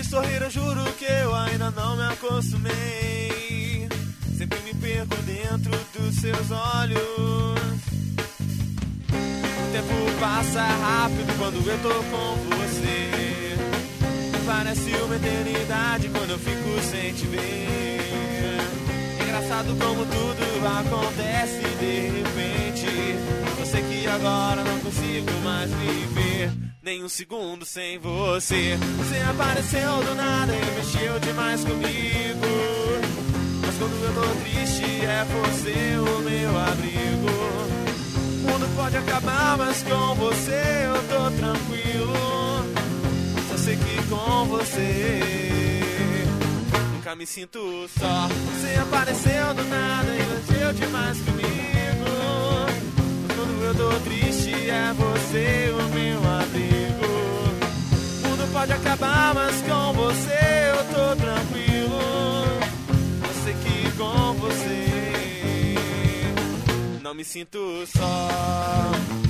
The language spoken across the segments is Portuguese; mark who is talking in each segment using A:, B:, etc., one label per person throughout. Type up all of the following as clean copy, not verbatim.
A: sorrir eu juro que eu ainda não me acostumei. Sempre me perco dentro dos seus olhos. O tempo passa rápido quando eu tô com você. Parece uma eternidade quando eu fico sem te ver. Engraçado como tudo acontece de repente. Eu sei que agora não consigo mais viver nem um segundo sem você. Você apareceu do nada e mexeu demais comigo. Mas quando eu tô triste é você o meu abrigo. O mundo pode acabar, mas com você eu tô tranquilo. Só sei que com você nunca me sinto só. Você apareceu do nada e mexeu demais comigo. Mas quando eu tô triste é você o meu abrigo. O mundo pode acabar, mas com você eu tô tranquilo. Eu sei que com você não me sinto só.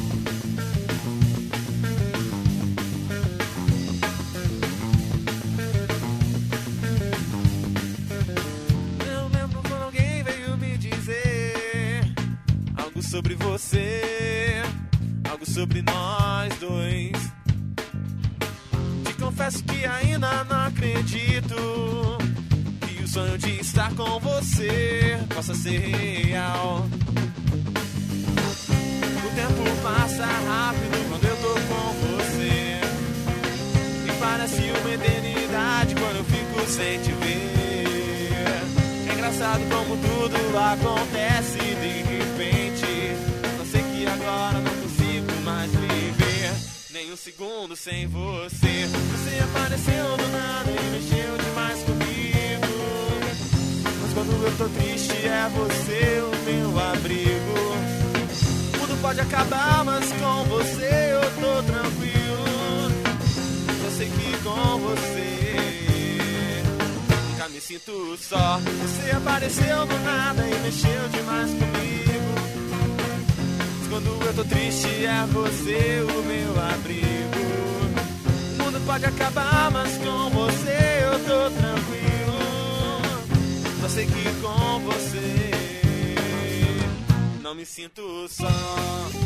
A: Eu lembro quando alguém veio me dizer algo sobre você, algo sobre nós dois. Te confesso que ainda não acredito que o sonho de estar com você possa ser real. O tempo passa rápido quando eu tô com você. E parece uma eternidade quando eu fico sem te ver. É engraçado como tudo acontece de repente. Não sei que agora não consigo mais viver nem um segundo sem você. Você apareceu do nada e mexeu demais comigo. Mas quando eu tô triste é você o meu abrigo. Tudo pode acabar, mas com você eu tô tranquilo. Eu sei que com você nunca me sinto só. Você apareceu do nada e mexeu demais comigo. Mas quando eu tô triste é você o meu abrigo. O mundo pode acabar, mas com você eu tô tranquilo. Só sei que com você não me sinto só.